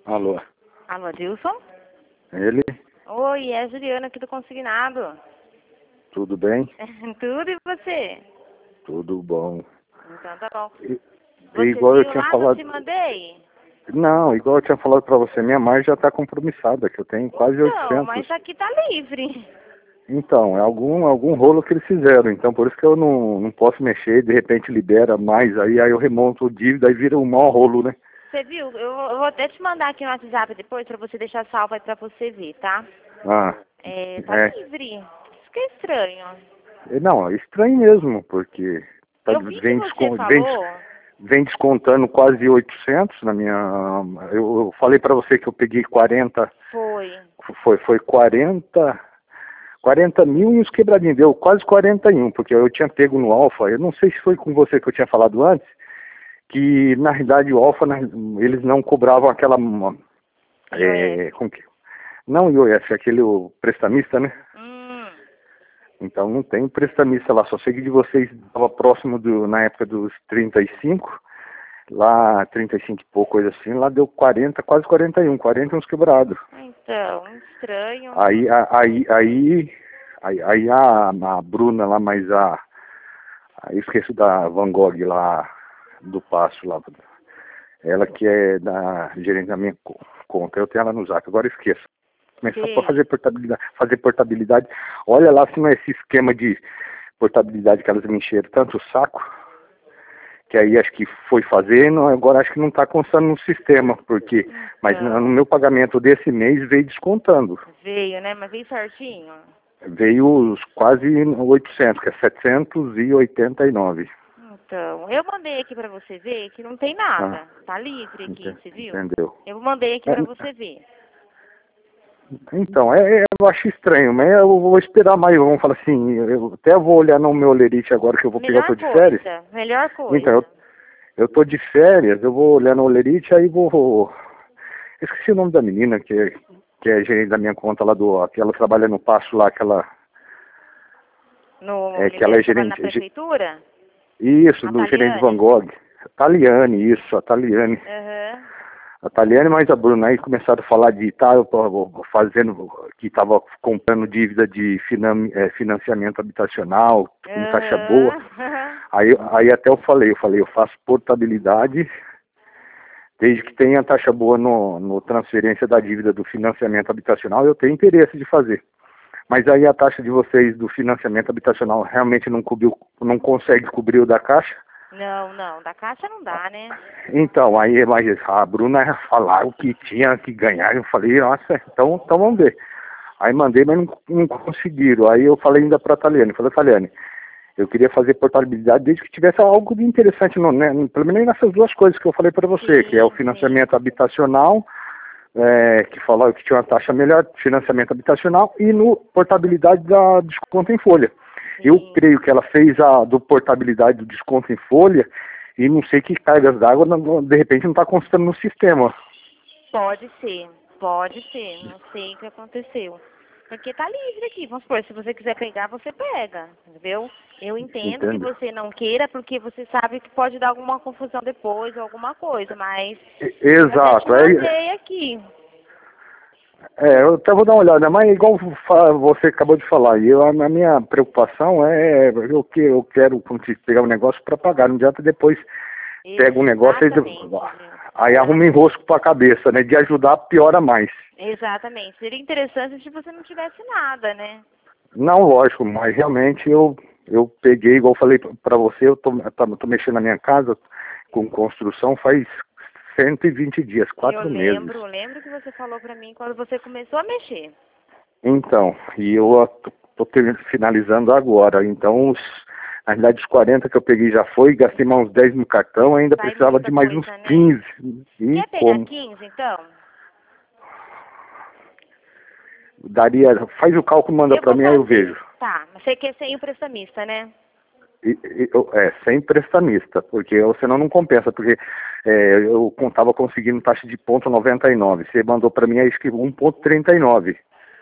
Alô, Alô, Adilson? ele? Oi, é a Juliana aqui do Consignado. Tudo bem? Tudo e você? Tudo bom. Então tá bom. E Você igual eu viu tinha lá que eu falado... te mandei? Não, igual eu tinha falado pra você, minha margem já tá compromissada, que eu tenho quase Então, 800. mas aqui tá livre. Então, é algum rolo que eles fizeram, então por isso que eu não posso mexer, de repente libera mais, aí eu remonto o dívida, aí vira um maior rolo, né? Você viu? Eu vou até te mandar aqui no WhatsApp depois pra você deixar salvo aí pra você ver, tá? Ah, Tá livre. Isso que é estranho. não, é estranho mesmo, porque Eu vi que você falou. vem descontando quase 800 na minha... Eu falei pra você que eu peguei 40, Foi. foi 40 mil e uns quebradinhos, deu quase 41, porque eu tinha pego no Alfa, eu não sei se foi com você que eu tinha falado antes, que na realidade o Alfa, eles não cobravam aquela... como que... Não IOF, aquele o prestamista, né? Então não tem prestamista lá, só sei que de vocês estava próximo na época dos 35, lá 35 e pouco, coisa assim, lá deu 40, quase 41, 40 uns quebrados. Então, estranho. Aí a Bruna lá, mas eu esqueço da Van Gogh lá do Passo lá, ela que é da gerente da minha conta, eu tenho ela no Zap, agora eu esqueço. Começar a fazer portabilidade, olha lá se não é esse esquema de portabilidade que elas me encheram tanto o saco, que aí acho que foi fazendo, agora acho que não está constando no sistema, porque, mas no meu pagamento desse mês veio descontando. Veio, né? Mas veio certinho? Veio os quase 800, que é 789. Então, eu mandei aqui pra você ver que não tem nada. Tá livre aqui, você viu? Entendeu? Eu mandei aqui pra você ver. Então, eu acho estranho, mas eu vou esperar mais, vamos falar assim, eu até vou olhar no meu Olerite agora que eu vou pegar, eu tô de férias. Melhor coisa. Então, eu tô de férias, eu vou olhar no Olerite, aí vou... Eu esqueci o nome da menina, que é gerente da minha conta lá que ela trabalha no Passo lá, que ela é gerente... na prefeitura? Isso, do gerente Van Gogh. A Taliane. A Taliane mais a Bruna aí começaram a falar de que estava comprando dívida de financiamento habitacional, com taxa boa. Aí até eu falei, eu faço portabilidade, desde que tenha taxa boa no transferência da dívida do financiamento habitacional, eu tenho interesse de fazer. Mas aí a taxa de vocês do financiamento habitacional realmente não consegue cobrir o da Caixa? Não, da Caixa não dá, né? Então, aí mas a Bruna falaram que tinha que ganhar, eu falei, nossa, então vamos ver. Aí mandei, mas não conseguiram. Aí eu falei ainda para a Taliane, eu queria fazer portabilidade desde que tivesse algo de interessante, pelo menos nessas duas coisas que eu falei para você, que é o financiamento habitacional, que falou que tinha uma taxa melhor, financiamento habitacional, e no portabilidade da desconto em folha. Eu creio que ela fez a do portabilidade do desconto em folha e não sei que cargas d'água, de repente não está constando no sistema. Pode ser, não sei o que aconteceu. Porque tá livre aqui, vamos supor, se você quiser pegar, você pega, entendeu? Eu entendo que você não queira, porque você sabe que pode dar alguma confusão depois ou alguma coisa, mas... Exato. Eu mandei aqui. Eu até vou dar uma olhada, mas igual você acabou de falar, a minha preocupação eu quero pegar um negócio para pagar, não adianta depois pega um negócio aí arruma enrosco para a cabeça, né? De ajudar piora mais. Exatamente, seria interessante se você não tivesse nada, né? Não, lógico, mas realmente eu peguei, igual eu falei para você, eu tô mexendo na minha casa com construção faz 120 dias, 4 meses. Eu lembro que você falou pra mim quando você começou a mexer. Então, e eu tô finalizando agora. Então, na realidade, os 40 que eu peguei já foi, gastei mais uns 10 no cartão, ainda precisava de mais uns 15. Quer pegar 15, então? Faz o cálculo, manda pra mim, aí eu vejo. Tá, mas você quer sem o prestamista, né? Sem prestamista, porque senão não compensa, porque eu estava conseguindo taxa de 0,99. Você mandou para mim, acho que 1,39.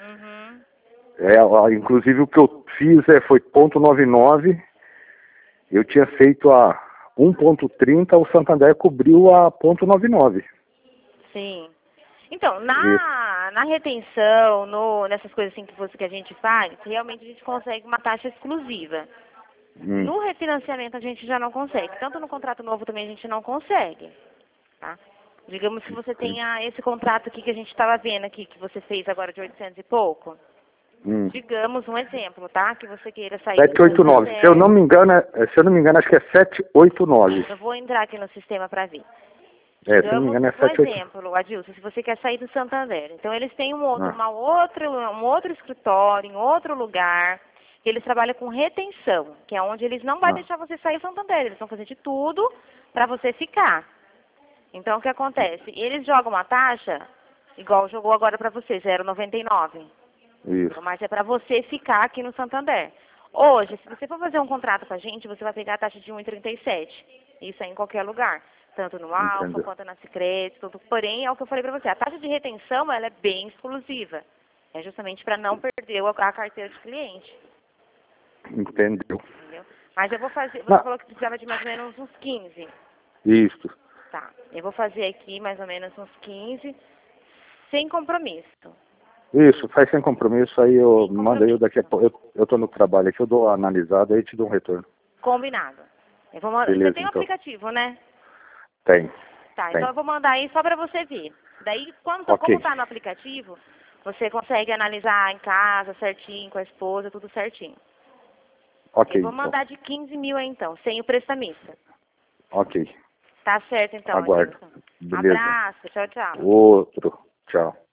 Inclusive o que eu fiz foi 0,99. Eu tinha feito a 1,30, o Santander cobriu a 0,99. Sim. Então, na retenção, nessas coisas assim que a gente faz, realmente a gente consegue uma taxa exclusiva. No refinanciamento a gente já não consegue. Tanto no contrato novo também a gente não consegue. Tá? Digamos que você tenha esse contrato aqui que a gente estava vendo aqui, que você fez agora de 800 e pouco. Digamos um exemplo, tá? Que você queira sair... 789. Se eu não me engano, acho que é 789. Eu vou entrar aqui no sistema para ver. Se eu não me engano é 789. Por exemplo, Adilson, se você quer sair do Santander, então eles têm um outro escritório, em outro lugar, que eles trabalham com retenção, que é onde eles não vão deixar você sair do Santander, eles vão fazer de tudo para você ficar. Então, o que acontece? Eles jogam uma taxa, igual jogou agora para você, 0,99. Isso. Mas é para você ficar aqui no Santander. Hoje, se você for fazer um contrato com a gente, você vai pegar a taxa de 1,37. Isso é em qualquer lugar. Tanto no Alfa, quanto na Sicredi, tudo. Porém, é o que eu falei para você. A taxa de retenção, ela é bem exclusiva. É justamente para não perder a carteira de cliente. Entendeu? Mas eu vou fazer... Você falou que precisava de mais ou menos uns 15. Isso. Tá. Eu vou fazer aqui mais ou menos uns 15, sem compromisso. Isso, faz sem compromisso, aí eu mando eu daqui a pouco. Eu tô no trabalho aqui, eu dou uma analisada e te dou um retorno. Combinado. Beleza, você tem um então. aplicativo, né? Tem. Tá, então eu vou mandar aí só para você ver. Daí, como tá no aplicativo, você consegue analisar em casa certinho, com a esposa, tudo certinho. Ok. Eu vou mandar de 15 mil aí então, sem o prestamista. Ok. Tá certo então, Aguardo. Adilson. Beleza. Abraço, tchau, tchau. Outro. Tchau.